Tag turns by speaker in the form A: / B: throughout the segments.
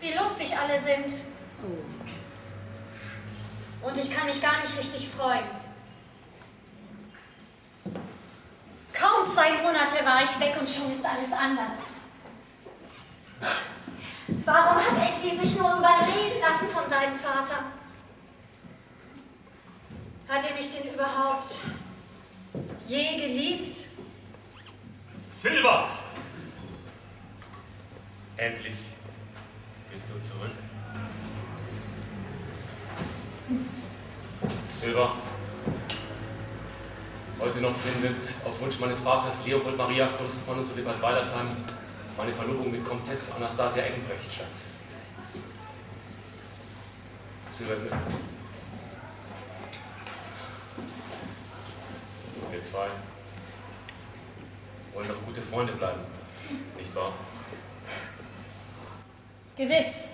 A: wie lustig alle sind. Und ich kann mich gar nicht richtig freuen. Kaum 2 Monate war ich weg und schon ist alles anders. Warum hat Edwin sich nur überreden lassen von seinem Vater? Hat er mich denn überhaupt je geliebt?
B: Silber! Endlich bist du zurück. Silber, heute noch findet auf Wunsch meines Vaters Leopold Maria Fürst von uns zu Lippert-Weilersheim meine Verlobung mit Komtesse Anastasia Eggenbrecht statt. Silber, wir zwei wollen doch gute Freunde bleiben, nicht wahr?
A: Gewiss.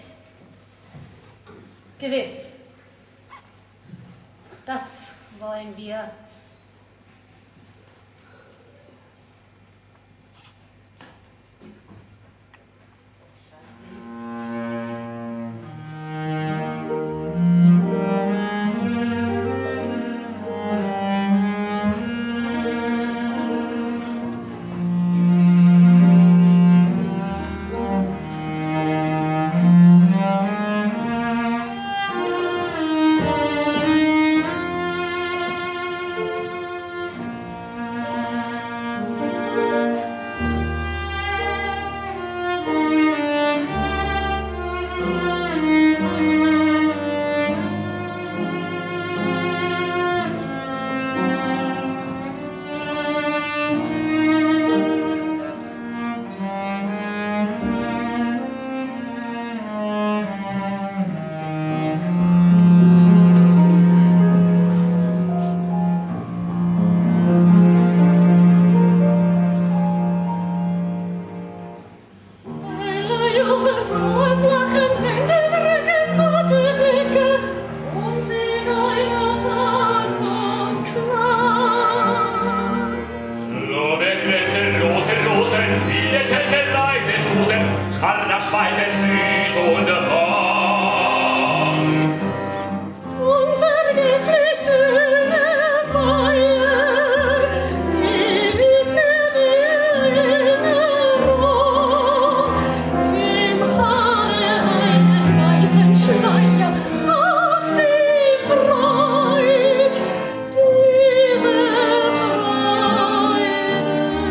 A: Gewiss. Das wollen wir.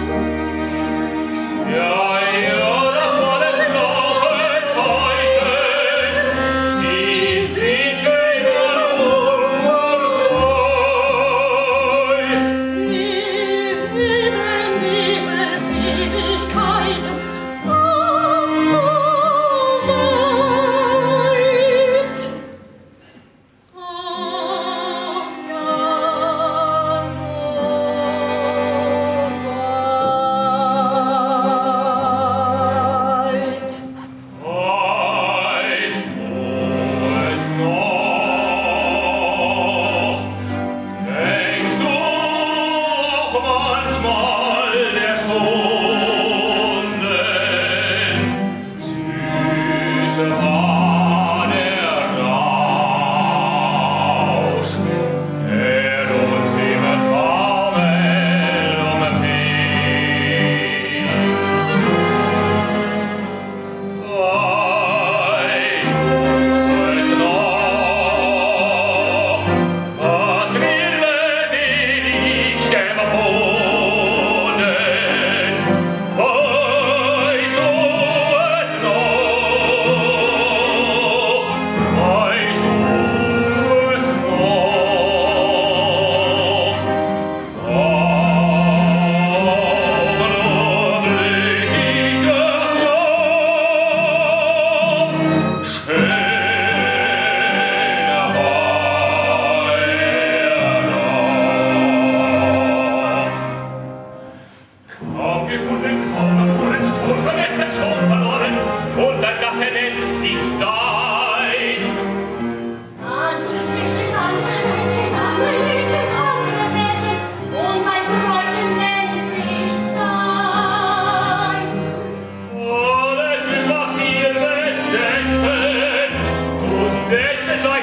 B: Ja, das war der Glaube heute. Setzt euch